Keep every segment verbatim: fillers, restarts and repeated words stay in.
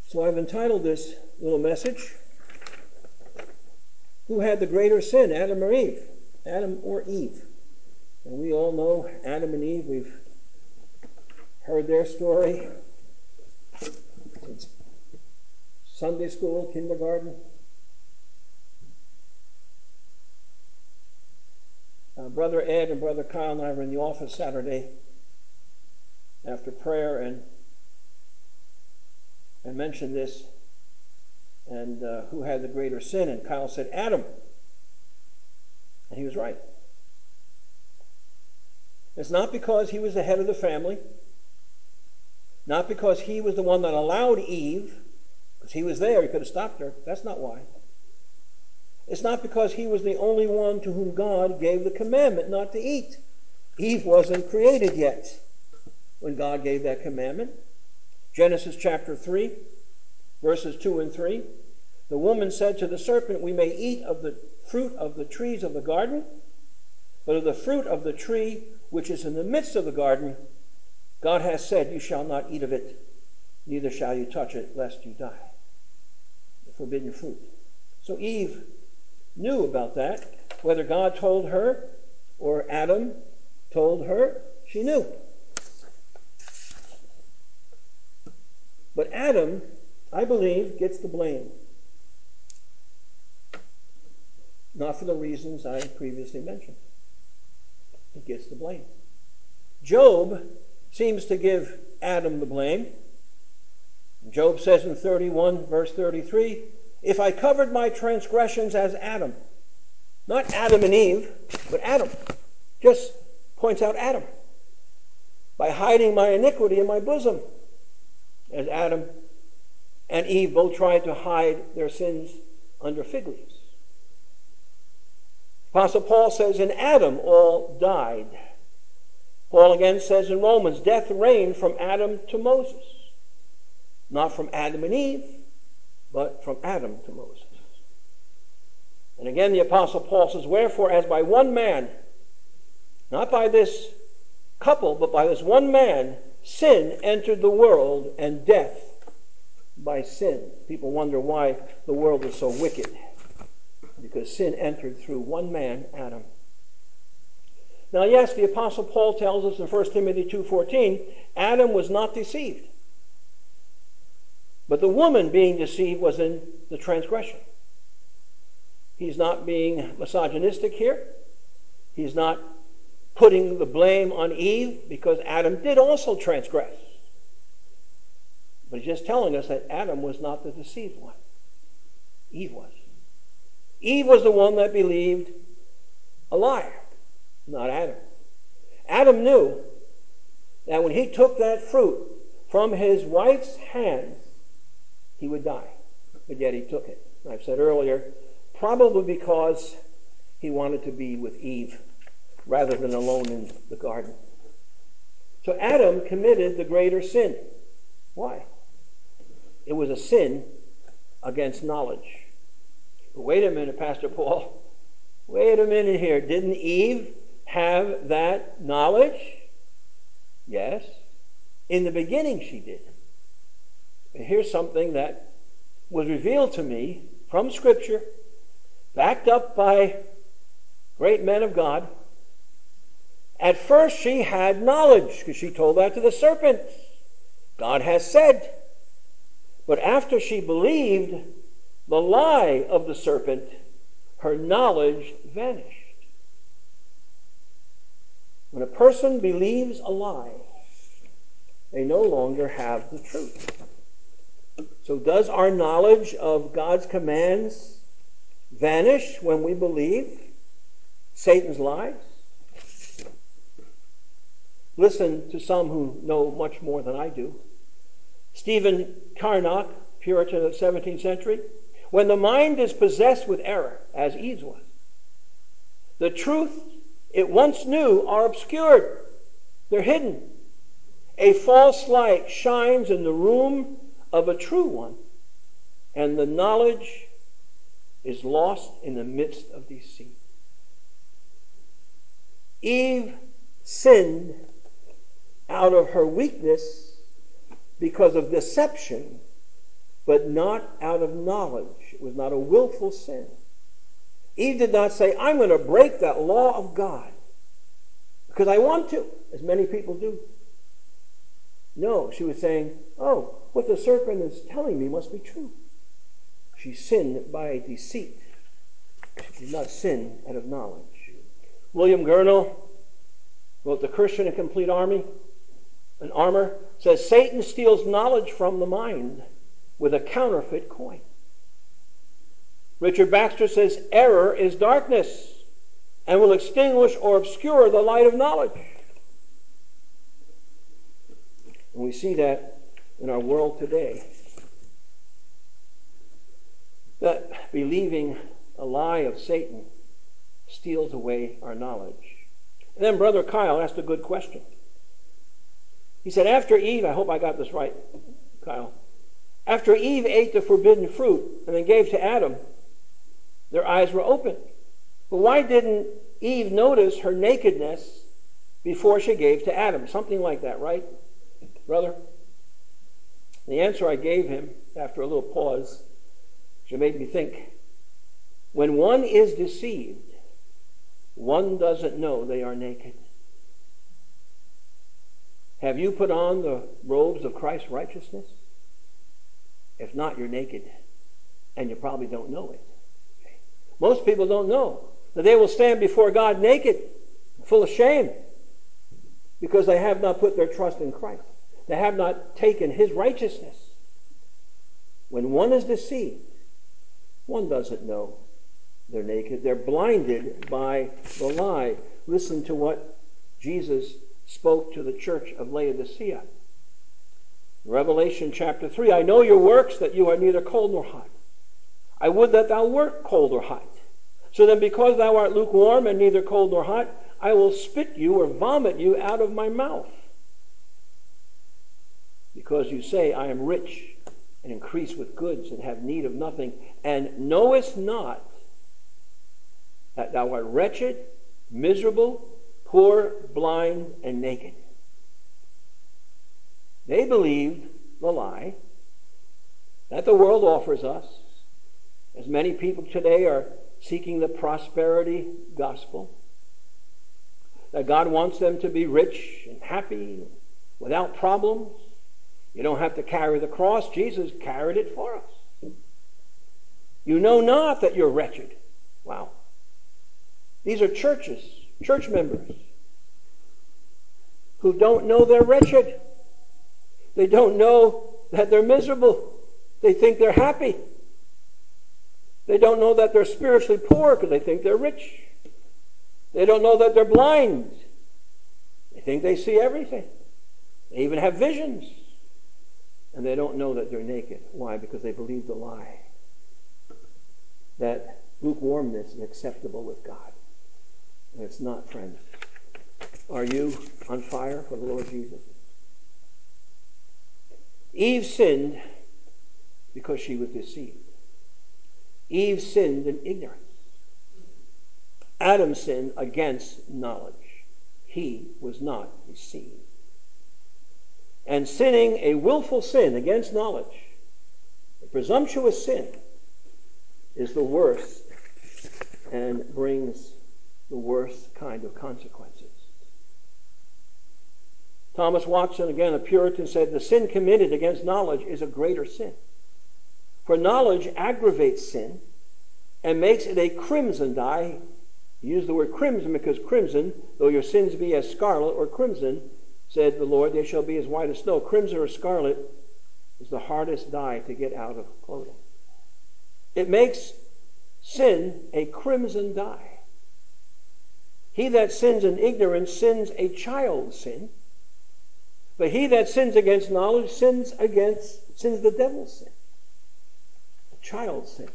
So I've entitled this little message, Who Had the Greater Sin, Adam or Eve? Adam or Eve? And we all know Adam and Eve. We've heard their story since Sunday school, kindergarten. Uh, Brother Ed and Brother Kyle and I were in the office Saturday after prayer, and I mentioned this, and uh, who had the greater sin? And Kyle said, Adam. And he was right. It's not because he was the head of the family, not because he was the one that allowed Eve, because he was there, he could have stopped her. That's not why. It's not because he was the only one to whom God gave the commandment not to eat. Eve wasn't created yet when God gave that commandment. Genesis chapter three, verses two and three. The woman said to the serpent, we may eat of the fruit of the trees of the garden, but of the fruit of the tree which is in the midst of the garden, God has said, you shall not eat of it, neither shall you touch it, lest you die. The forbidden fruit. So Eve knew about that. Whether God told her or Adam told her, she knew. But Adam, I believe, gets the blame. Not for the reasons I previously mentioned. He gets the blame. Job seems to give Adam the blame. Job says in thirty-one, verse thirty-three, if I covered my transgressions as Adam, not Adam and Eve, but Adam, just points out Adam, by hiding my iniquity in my bosom, as Adam and Eve both tried to hide their sins under fig leaves. Apostle Paul says, in Adam all died. Paul again says in Romans, death reigned from Adam to Moses. Not from Adam and Eve, but from Adam to Moses. And again the Apostle Paul says, wherefore as by one man, not by this couple, but by this one man, sin entered the world, and death by sin. People wonder why the world is so wicked. Because sin entered through one man, Adam. Now yes, the Apostle Paul tells us in First Timothy two fourteen, Adam was not deceived. But the woman being deceived was in the transgression. He's not being misogynistic here. He's not putting the blame on Eve, because Adam did also transgress. But he's just telling us that Adam was not the deceived one. Eve was. Eve was the one that believed a lie, not Adam. Adam knew that when he took that fruit from his wife's hands, he would die. But yet he took it. I've said earlier, probably because he wanted to be with Eve rather than alone in the garden. So Adam committed the greater sin. Why? It was a sin against knowledge. But wait a minute, Pastor Paul. Wait a minute here. Didn't Eve have that knowledge? Yes. In the beginning she did. And here's something that was revealed to me from Scripture, backed up by great men of God. At first she had knowledge, because she told that to the serpent. God has said. But after she believed the lie of the serpent, her knowledge vanished. When a person believes a lie, they no longer have the truth. So does our knowledge of God's commands vanish when we believe Satan's lies? Listen to some who know much more than I do. Stephen Carnock, Puritan of the seventeenth century, when the mind is possessed with error, as Eve's was, the truth it once knew are obscured. They're hidden. A false light shines in the room of a true one, and the knowledge is lost in the midst of deceit. Eve sinned out of her weakness because of deception but not out of knowledge. It was not a willful sin. Eve did not say, I'm going to break that law of God because I want to, as many people do. No, she was saying, oh, what the serpent is telling me must be true. She sinned by deceit. She did not sin out of knowledge. William Gurnall wrote The Christian and Complete Army, an Armor, says Satan steals knowledge from the mind with a counterfeit coin. Richard Baxter says error is darkness and will extinguish or obscure the light of knowledge. And we see that in our world today. That believing a lie of Satan steals away our knowledge. And then Brother Kyle asked a good question. He said, after Eve, I hope I got this right, Kyle. After Eve ate the forbidden fruit and then gave to Adam, their eyes were open. But why didn't Eve notice her nakedness before she gave to Adam? Something like that, right, brother? The answer I gave him after a little pause, which made me think, when one is deceived, one doesn't know they are naked. Have you put on the robes of Christ's righteousness? If not, you're naked, and you probably don't know it. Okay. Most people don't know that they will stand before God naked, full of shame, because they have not put their trust in Christ. They have not taken his righteousness. When one is deceived, one doesn't know they're naked. They're blinded by the lie. Listen to what Jesus spoke to the church of Laodicea. Revelation chapter three, I know your works, that you are neither cold nor hot. I would that thou wert cold or hot. So then because thou art lukewarm and neither cold nor hot, I will spit you or vomit you out of my mouth. Because you say, I am rich and increase with goods and have need of nothing, and knowest not that thou art wretched, miserable, poor, blind, and naked. They believed the lie that the world offers us, as many people today are seeking the prosperity gospel, that God wants them to be rich and happy, without problems. You don't have to carry the cross. Jesus carried it for us. You know not that you're wretched. Wow. These are churches, church members, who don't know they're wretched. They don't know that they're miserable. They think they're happy. They don't know that they're spiritually poor because they think they're rich. They don't know that they're blind. They think they see everything. They even have visions. And they don't know that they're naked. Why? Because they believe the lie that lukewarmness is acceptable with God. And it's not, friends. Are you on fire for the Lord Jesus? Eve sinned because she was deceived. Eve sinned in ignorance. Adam sinned against knowledge. He was not deceived. And sinning a willful sin against knowledge, a presumptuous sin, is the worst and brings the worst kind of consequences. Thomas Watson, again a Puritan, said, the sin committed against knowledge is a greater sin. For knowledge aggravates sin and makes it a crimson dye. He used the word crimson because crimson, though your sins be as scarlet or crimson, said the Lord, they shall be as white as snow. Crimson or scarlet is the hardest dye to get out of clothing. It makes sin a crimson dye. He that sins in ignorance sins a child's sin. But he that sins against knowledge sins against sins the devil's sin. A child's sin.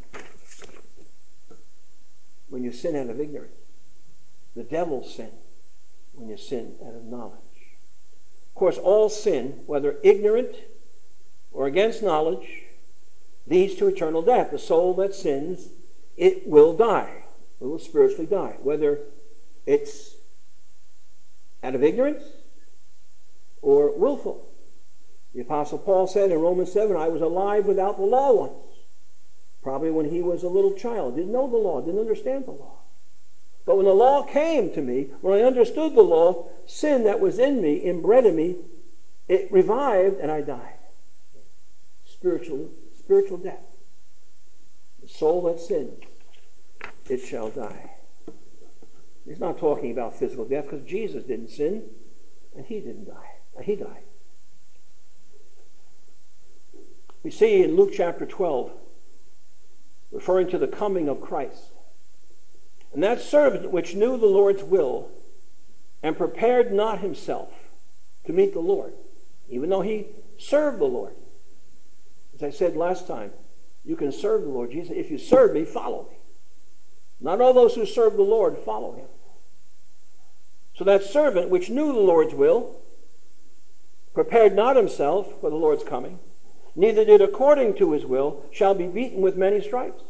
When you sin out of ignorance. The devil's sin when you sin out of knowledge. Of course, all sin, whether ignorant or against knowledge, leads to eternal death. The soul that sins, it will die. It will spiritually die. Whether it's out of ignorance or willful. The Apostle Paul said in Romans seven, I was alive without the law once. Probably when he was a little child. Didn't know the law, didn't understand the law. But when the law came to me, when I understood the law, sin that was in me, inbred in me, it revived and I died. Spiritual, spiritual death. The soul that sins, it shall die. He's not talking about physical death because Jesus didn't sin and he didn't die. He died. We see in Luke chapter twelve, referring to the coming of Christ, and that servant which knew the Lord's will and prepared not himself to meet the Lord, even though he served the Lord. As I said last time, you can serve the Lord. Jesus said, if you serve me, follow me. Not all those who serve the Lord follow him. So that servant which knew the Lord's will, prepared not himself for the Lord's coming, neither did according to his will, shall be beaten with many stripes.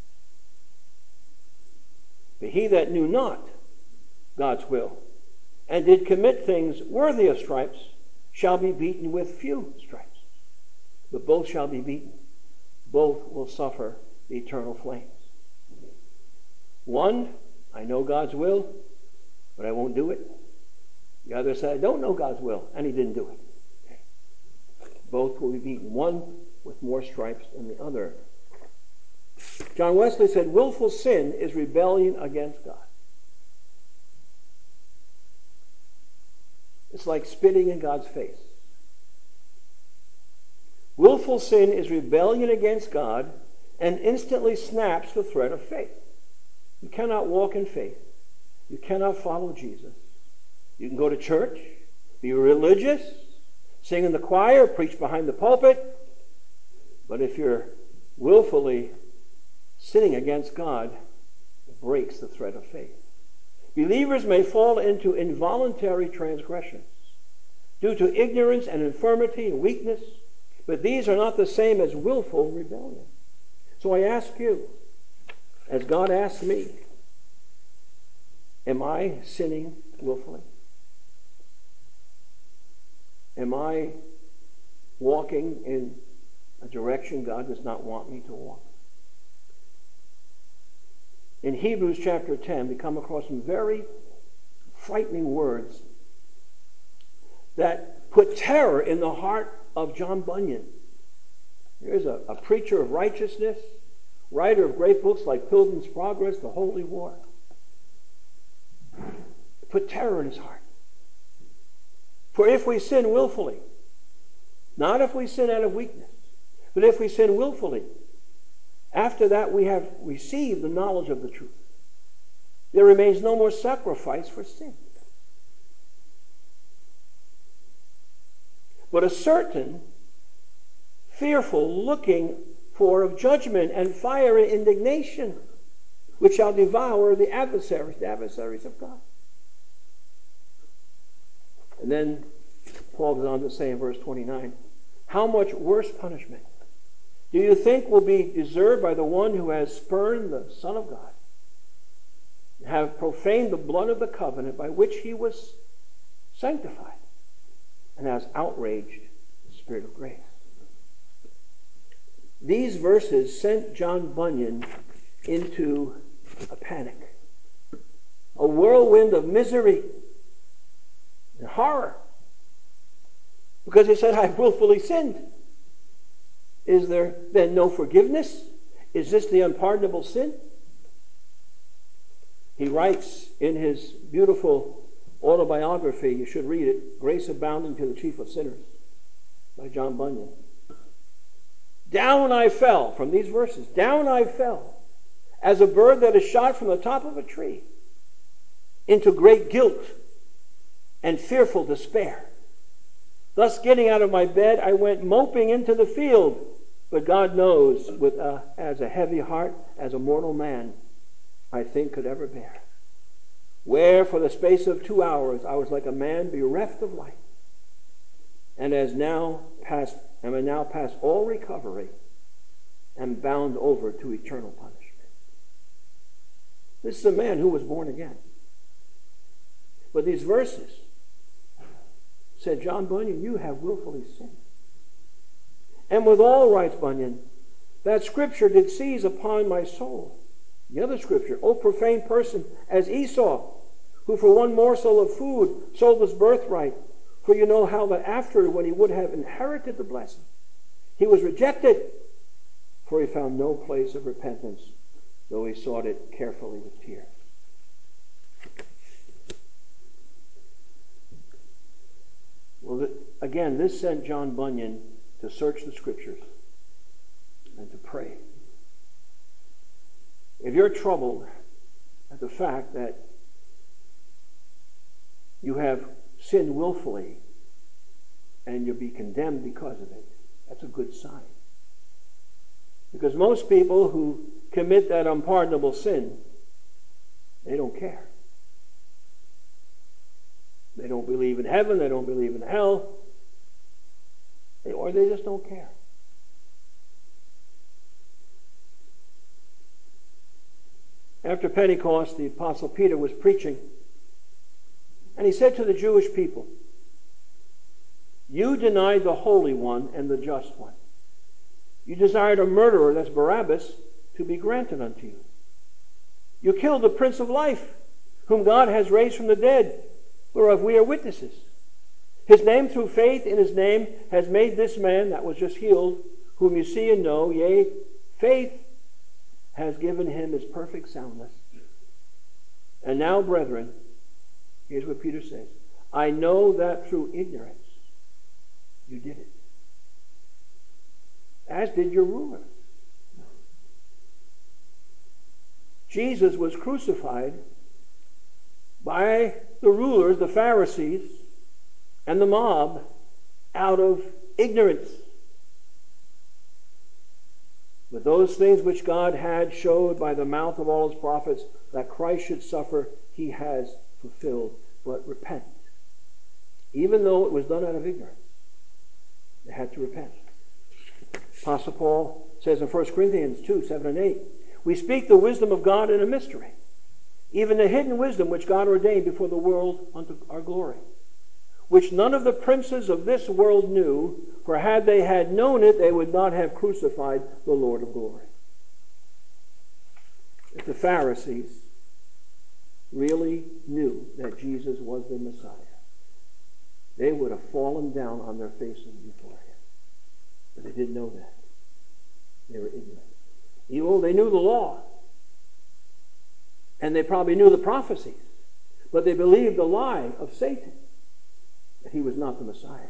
But he that knew not God's will, and did commit things worthy of stripes, shall be beaten with few stripes. But both shall be beaten. Both will suffer the eternal flames. One, I know God's will, but I won't do it. The other said, I don't know God's will, and he didn't do it. Both will be beaten. One with more stripes than the other. John Wesley said, willful sin is rebellion against God. It's like spitting in God's face. Willful sin is rebellion against God and instantly snaps the thread of faith. You cannot walk in faith. You cannot follow Jesus. You can go to church, be religious, sing in the choir, preach behind the pulpit, but if you're willfully sinning against God, it breaks the thread of faith. Believers may fall into involuntary transgressions due to ignorance and infirmity and weakness, but these are not the same as willful rebellion. So I ask you, as God asks me, am I sinning willfully? Am I walking in a direction God does not want me to walk? In Hebrews chapter ten, we come across some very frightening words that put terror in the heart of John Bunyan. Here's a, a preacher of righteousness, writer of great books like Pilgrim's Progress, The Holy War. Put terror in his heart. For if we sin willfully, not if we sin out of weakness, but if we sin willfully, after that we have received the knowledge of the truth, there remains no more sacrifice for sin, but a certain fearful looking for of judgment and fiery indignation, which shall devour the adversaries, the adversaries of God. And then Paul goes on to say in verse twenty-nine, how much worse punishment do you think will be deserved by the one who has spurned the Son of God, and have profaned the blood of the covenant by which he was sanctified, and has outraged the Spirit of grace? These verses sent John Bunyan into a panic, a whirlwind of misery and horror, because he said, I've willfully sinned. Is there then no forgiveness? Is this the unpardonable sin? He writes in his beautiful autobiography, you should read it, Grace Abounding to the Chief of Sinners, by John Bunyan. Down I fell, from these verses, down I fell, as a bird that is shot from the top of a tree, into great guilt and fearful despair. Thus getting out of my bed, I went moping into the field, but God knows, with a, as a heavy heart as a mortal man, I think, could ever bear. Where for the space of two hours I was like a man bereft of life, and as now past, am now past all recovery, and bound over to eternal punishment. This is a man who was born again. But these verses said, John Bunyan, you have willfully sinned. And withal, writes Bunyan, that scripture did seize upon my soul. The other scripture, O profane person, as Esau, who for one morsel of food sold his birthright. For you know how that after, when he would have inherited the blessing, he was rejected, for he found no place of repentance, though he sought it carefully with tears. Well, again, this sent John Bunyan to search the scriptures and to pray. If you're troubled at the fact that you have sinned willfully and you'll be condemned because of it, that's a good sign. Because most people who commit that unpardonable sin, they don't care. They don't believe in heaven, they don't believe in hell, or they just don't care. After Pentecost, the Apostle Peter was preaching, and he said to the Jewish people, you denied the Holy One and the Just One. You desired a murderer, that's Barabbas, to be granted unto you. You killed the Prince of Life, whom God has raised from the dead, whereof we are witnesses. His name, through faith in his name, has made this man that was just healed, whom you see and know, yea, faith has given him his perfect soundness. And now, brethren, here's what Peter says, I know that through ignorance you did it, as did your rulers. Jesus was crucified by the rulers, the Pharisees, and the mob out of ignorance. But those things which God had showed by the mouth of all his prophets that Christ should suffer, he has fulfilled. But repent. Even though it was done out of ignorance, they had to repent. Apostle Paul says in First Corinthians two, seven and eight, we speak the wisdom of God in a mystery, even the hidden wisdom which God ordained before the world unto our glory, which none of the princes of this world knew, for had they had known it, they would not have crucified the Lord of glory. If the Pharisees really knew that Jesus was the Messiah, they would have fallen down on their faces before him. But they didn't know that. They were ignorant. Evil, they knew the law. And they probably knew the prophecies. But they believed the lie of Satan, that he was not the Messiah.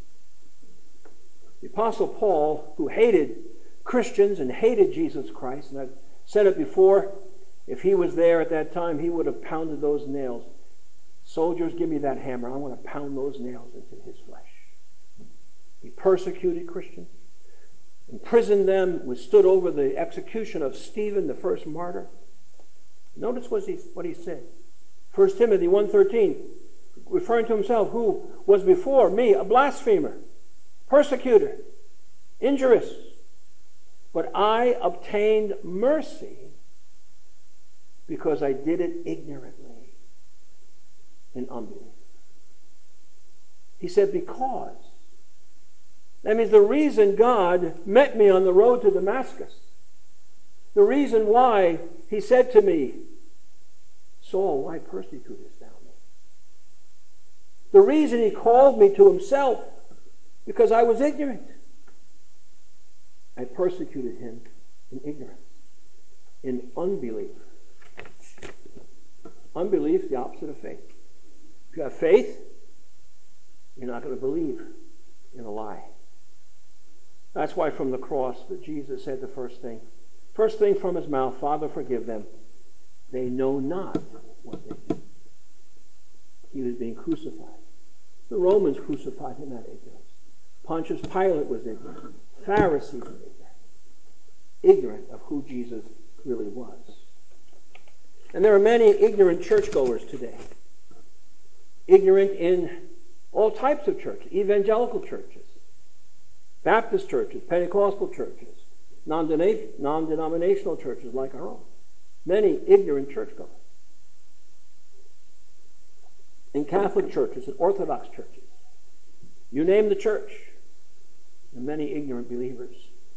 The Apostle Paul, who hated Christians and hated Jesus Christ, and I've said it before, if he was there at that time, he would have pounded those nails. Soldiers, give me that hammer. I want to pound those nails into his flesh. He persecuted Christians, imprisoned them, withstood over the execution of Stephen, the first martyr. Notice what he, what he said. First Timothy one thirteen, referring to himself, who was before me a blasphemer, persecutor, injurious, but I obtained mercy because I did it ignorantly in unbelief. He said, because. That means the reason God met me on the road to Damascus, the reason why he said to me, Saul, why persecutest thou me? The reason he called me to himself, because I was ignorant. I persecuted him in ignorance, in unbelief. Unbelief, the opposite of faith. If you have faith, you're not going to believe in a lie. That's why from the cross that Jesus said the first thing. First thing from his mouth, Father, forgive them. They know not what they do. He was being crucified. The Romans crucified him out of ignorance. Pontius Pilate was ignorant. Pharisees were ignorant. Ignorant of who Jesus really was. And there are many ignorant churchgoers today. Ignorant in all types of churches. Evangelical churches. Baptist churches. Pentecostal churches. Non-denominational churches like our own. Many ignorant churchgoers. In Catholic churches and Orthodox churches. You name the church. And many ignorant believers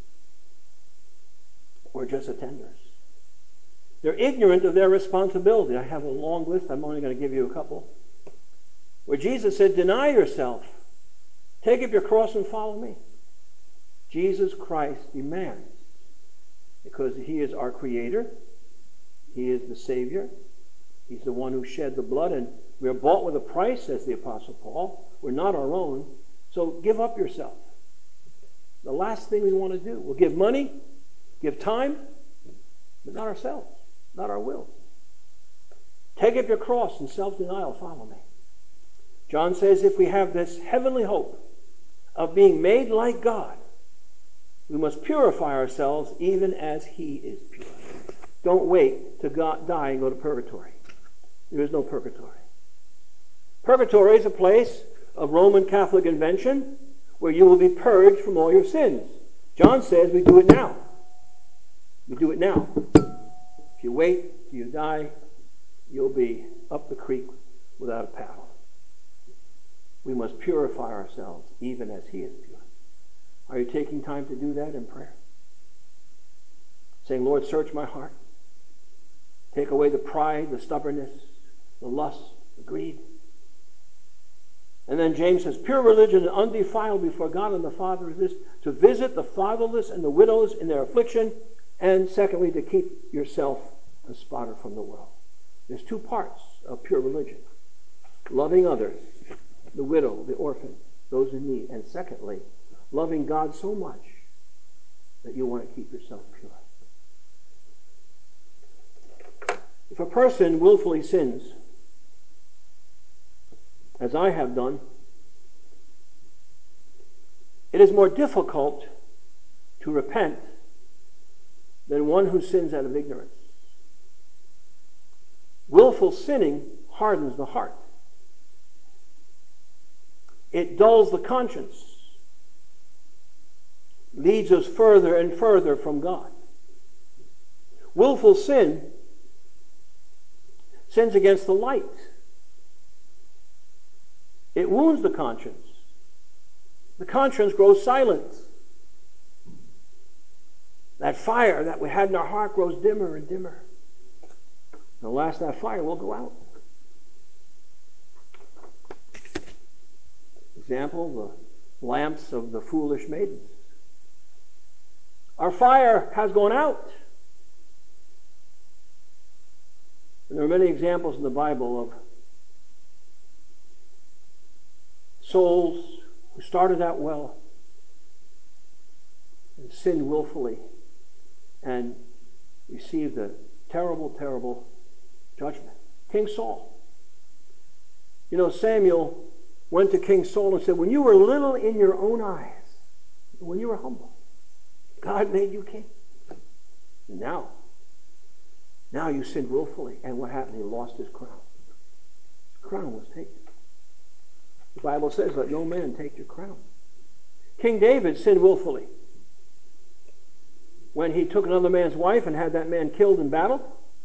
were just attenders. They're ignorant of their responsibility. I have a long list. I'm only going to give you a couple. Where Jesus said, deny yourself. Take up your cross and follow me. Jesus Christ demands, because he is our creator, he is the Savior, he's the one who shed the blood, and we are bought with a price, says the Apostle Paul. We're not our own, so give up yourself. The last thing we want to do. We'll give money, give time, but not ourselves, not our will. Take up your cross and self-denial, follow me. John says if we have this heavenly hope of being made like God, we must purify ourselves even as he is pure. Don't wait to God, die and go to purgatory. There is no purgatory. Purgatory is a place of Roman Catholic invention where you will be purged from all your sins. John says we do it now. We do it now. If you wait till you die, you'll be up the creek without a paddle. We must purify ourselves even as he is pure. Are you taking time to do that in prayer? Saying, Lord, search my heart. Take away the pride, the stubbornness, the lust, the greed. And then James says, pure religion and undefiled before God and the Father is this, to visit the fatherless and the widows in their affliction, and secondly, to keep yourself unspotted from the world. There's two parts of pure religion. Loving others, the widow, the orphan, those in need. And secondly, loving God so much that you want to keep yourself pure. If a person willfully sins, as I have done, it is more difficult to repent than one who sins out of ignorance. Willful sinning hardens the heart. It dulls the conscience, leads us further and further from God. Willful sin sins against the light. It wounds the conscience. The conscience grows silent. That fire that we had in our heart grows dimmer and dimmer. And at last that fire will go out. Example, the lamps of the foolish maidens. Our fire has gone out. And there are many examples in the Bible of souls who started out well and sinned willfully and received a terrible, terrible judgment. King Saul. You know, Samuel went to King Saul and said, when you were little in your own eyes, when you were humble, God made you king. And now, now you sinned willfully. And what happened? He lost his crown. His crown was taken. The Bible says, let no man take your crown. King David sinned willfully when he took another man's wife and had that man killed in battle.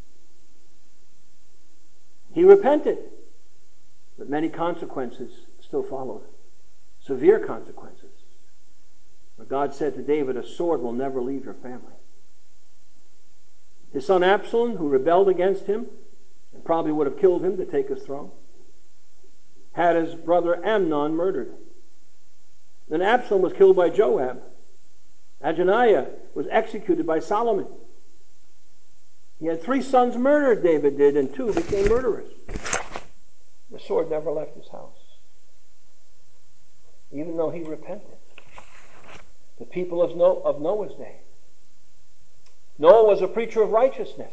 He repented, but many consequences still followed. Severe consequences. But God said to David, a sword will never leave your family. His son Absalom, who rebelled against him and probably would have killed him to take his throne, had his brother Amnon murdered. Then Absalom was killed by Joab. Adoniah was executed by Solomon. He had three sons murdered, David did, and two became murderers. The sword never left his house, even though he repented. The people of Noah's day. Noah was a preacher of righteousness.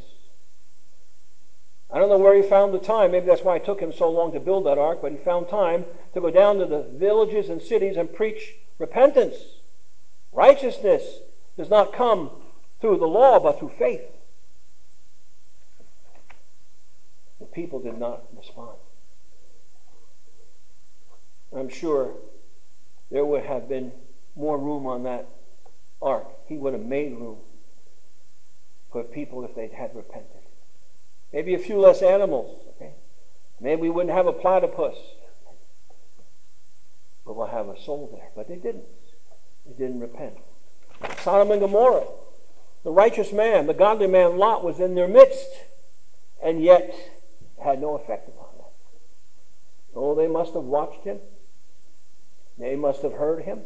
I don't know where he found the time. Maybe that's why it took him so long to build that ark, but he found time to go down to the villages and cities and preach repentance. Righteousness does not come through the law, but through faith. The people did not respond. I'm sure there would have been more room on that ark. He would have made room for people if they'd had repented. Maybe a few less animals. Okay? Maybe we wouldn't have a platypus. But we'll have a soul there. But they didn't. They didn't repent. Sodom and Gomorrah, the righteous man, the godly man Lot was in their midst, and yet had no effect upon them. Oh, they must have watched him. They must have heard him.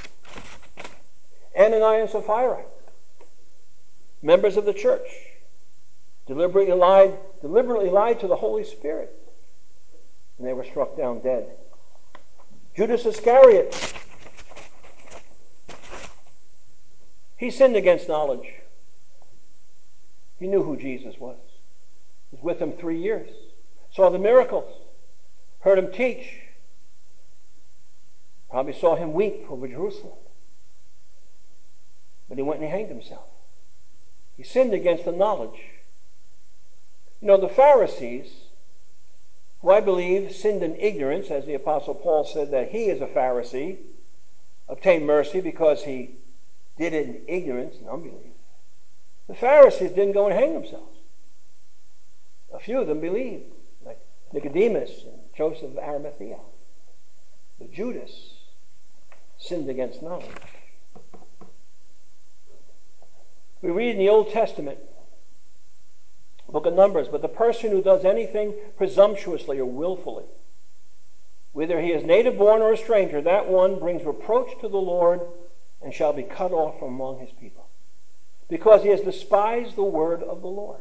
Ananias and Sapphira, members of the church, deliberately lied, deliberately lied to the Holy Spirit, and they were struck down dead. Judas Iscariot, he sinned against knowledge. He knew who Jesus was. He was with him three years. Saw the miracles. Heard him teach. Probably saw him weep over Jerusalem. But he went and he hanged himself. He sinned against the knowledge. You know, the Pharisees, who I believe sinned in ignorance, as the Apostle Paul said that he is a Pharisee, obtained mercy because he did it in ignorance and unbelief. The Pharisees didn't go and hang themselves. A few of them believed, like Nicodemus and Joseph of Arimathea. But Judas sinned against knowledge. We read in the Old Testament, book of Numbers, but the person who does anything presumptuously or willfully, whether he is native born or a stranger, that one brings reproach to the Lord and shall be cut off from among his people, because he has despised the word of the Lord.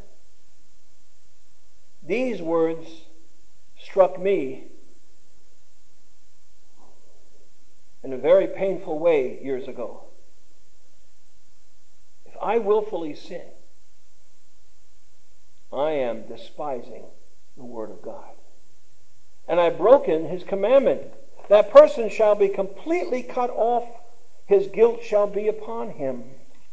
These words struck me in a very painful way years ago. If I willfully sin, I am despising the word of God. And I've broken his commandment. That person shall be completely cut off. His guilt shall be upon him.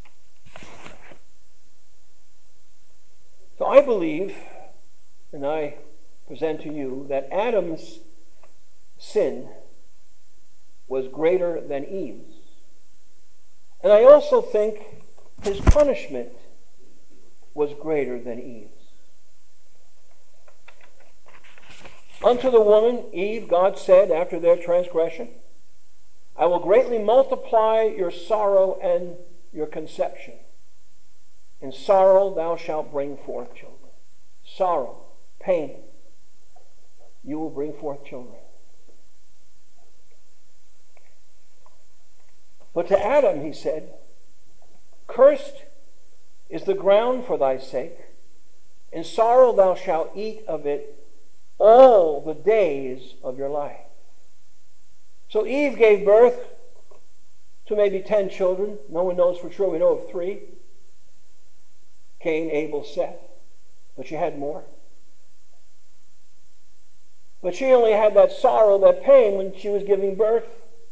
So I believe, and I present to you, that Adam's sin was greater than Eve's. And I also think his punishment was greater than Eve's. Unto the woman, Eve, God said after their transgression, I will greatly multiply your sorrow and your conception. In sorrow thou shalt bring forth children. Sorrow, pain, you will bring forth children. But to Adam he said, cursed is the ground for thy sake. In sorrow thou shalt eat of it all the days of your life. So Eve gave birth to maybe ten children. No one knows for sure. We know of three. Cain, Abel, Seth. But she had more. But she only had that sorrow, that pain when she was giving birth.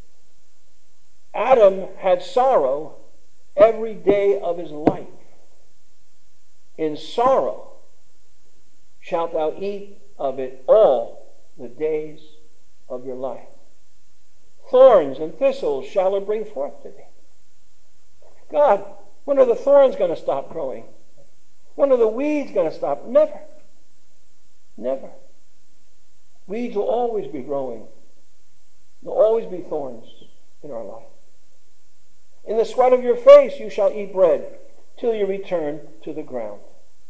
Adam had sorrow every day of his life. In sorrow shalt thou eat of it all the days of your life. Thorns and thistles shall it bring forth to thee. God, when are the thorns going to stop growing? When are the weeds going to stop? Never. Never. Weeds will always be growing. There will always be thorns in our life. In the sweat of your face you shall eat bread till you return to the ground.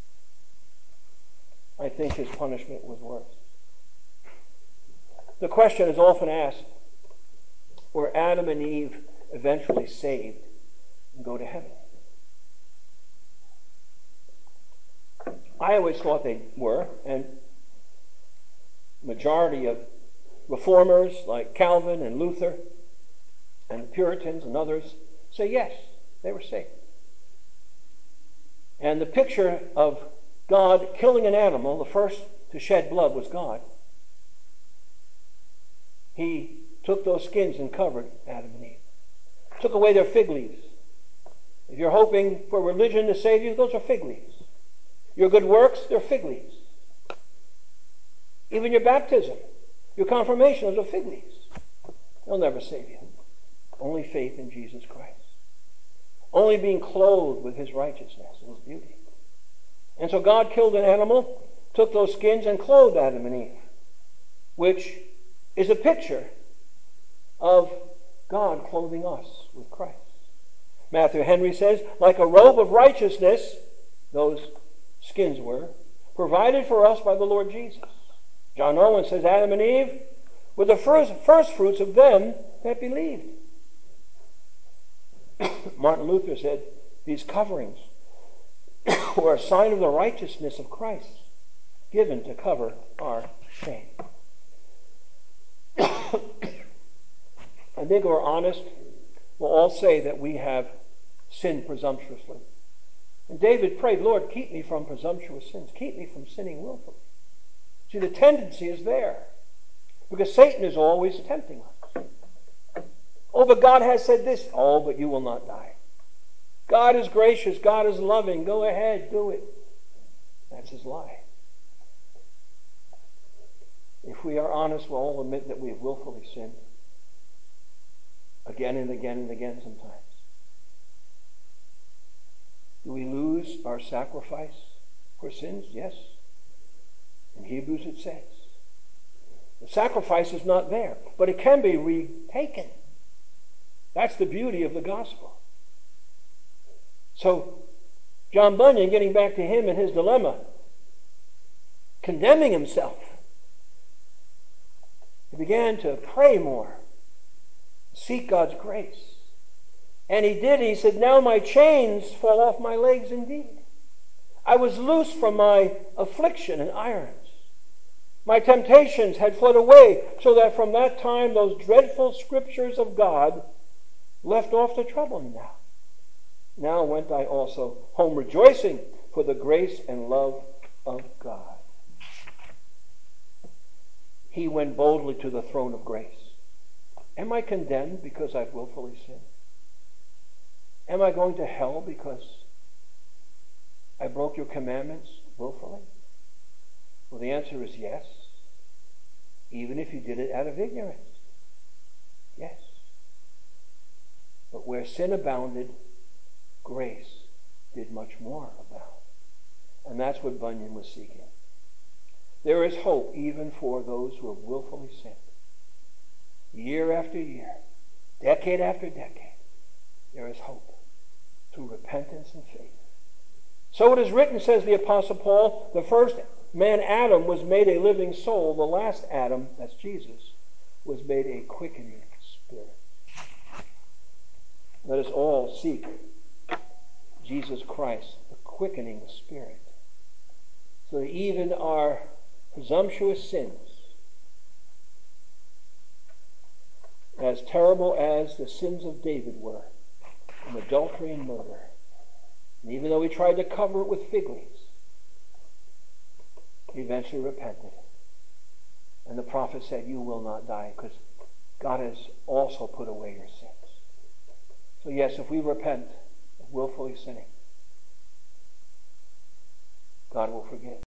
I think his punishment was worse. The question is often asked, were Adam and Eve eventually saved and go to heaven? I always thought they were, and majority of reformers like Calvin and Luther and the Puritans and others say yes, they were saved. And the picture of God killing an animal, the first to shed blood was God. He took those skins and covered Adam and Eve. Took away their fig leaves. If you're hoping for religion to save you, those are fig leaves. Your good works, they're fig leaves. Even your baptism, your confirmation, those are fig leaves. They'll never save you. Only faith in Jesus Christ. Only being clothed with his righteousness and his beauty. And so God killed an animal, took those skins and clothed Adam and Eve, which is a picture of God clothing us with Christ. Matthew Henry says, like a robe of righteousness, those skins were, provided for us by the Lord Jesus. John Owen says, Adam and Eve were the first, first fruits of them that believed. Martin Luther said, these coverings were a sign of the righteousness of Christ, given to cover our shame. I think we're honest. We'll all say that we have sinned presumptuously. And David prayed, Lord, keep me from presumptuous sins. Keep me from sinning willfully. See, the tendency is there. Because Satan is always tempting us. Oh, but God has said this. Oh, but you will not die. God is gracious. God is loving. Go ahead, do it. That's his lie. If we are honest, we'll all admit that we have willfully sinned. Again and again and again sometimes. Do we lose our sacrifice for sins? Yes. In Hebrews it says. The sacrifice is not there, but it can be retaken. That's the beauty of the gospel. So, John Bunyan, getting back to him and his dilemma, condemning himself, he began to pray more, seek God's grace. And he did. He said, now my chains fall off my legs indeed. I was loosed from my affliction and irons. My temptations had fled away, so that from that time those dreadful scriptures of God left off to trouble me now. Now went I also home rejoicing for the grace and love of God. He went boldly to the throne of grace. Am I condemned because I've willfully sinned? Am I going to hell because I broke your commandments willfully? Well, the answer is yes. Even if you did it out of ignorance. Yes. But where sin abounded, grace did much more abound. And that's what Bunyan was seeking. There is hope even for those who have willfully sinned. Year after year, decade after decade, there is hope through repentance and faith. So it is written, says the Apostle Paul, the first man, Adam, was made a living soul. The last Adam, that's Jesus, was made a quickening spirit. Let us all seek Jesus Christ, the quickening spirit, so that even our presumptuous sins, as terrible as the sins of David were, in adultery and murder, and even though he tried to cover it with fig leaves, he eventually repented. And the prophet said, you will not die, because God has also put away your sins. So yes, if we repent of willfully sinning, God will forgive.